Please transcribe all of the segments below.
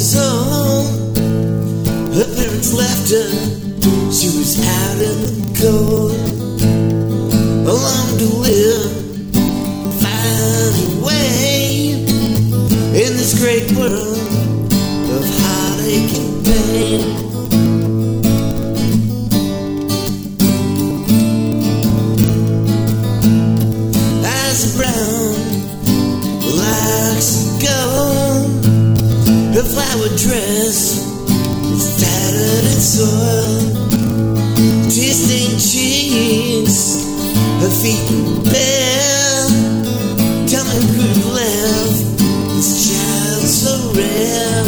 soul. Her parents left her, she was out in the cold, alone to live, find a way in this great world of heartache and pain. Eyes brown, locks gold, her flower dress is tattered and soiled, tear-stained cheeks, her feet bare. Tell me who could have left this child so rare.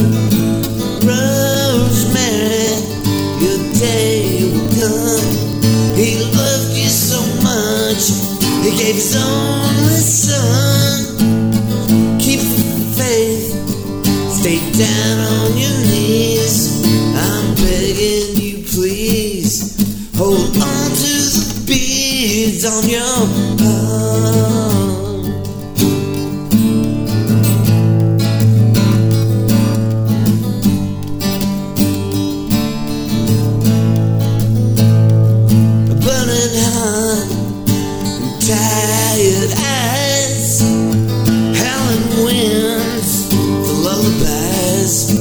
Rosemary, your day will come. He loved you so much, he gave his only son. Keep faith, stay down on your knees. I'm begging you, please. Hold on to the beads on your palm. A burning heart and tired eyes, howling winds for lullabies.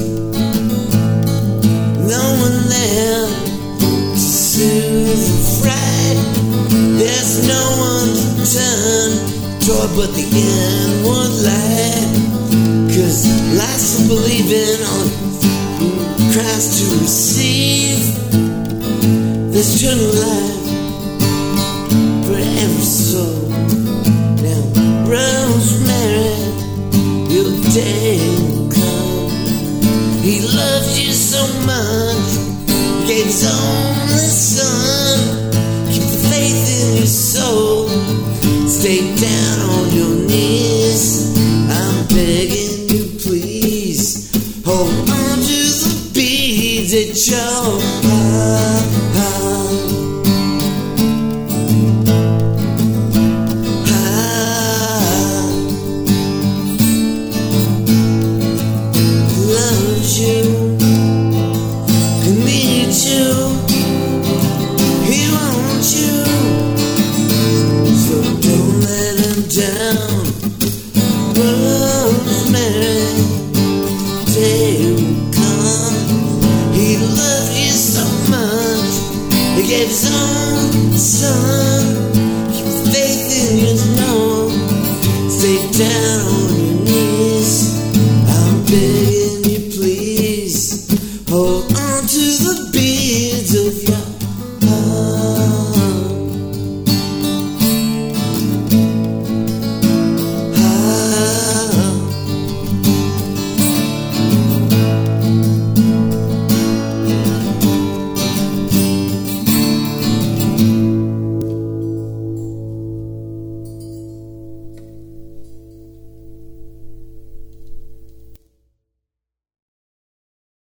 No one there to soothe the fright. There's no one to turn toward but the inward light. 'Cause life's for believing on Christ to receive. There's eternal life for every soul. Now, Rosemary, your day will come. He loves you so much, he gave his only son. Keep the faith in your soul, stay down on your knees. I'm begging you, please. Hold on to the beads at your heart. Loves you, he needs you, he wants you, so don't let him down. Rosemary, day will come. He loved you so much, he gave his own son. Keep faith in your know, stay down on your knees.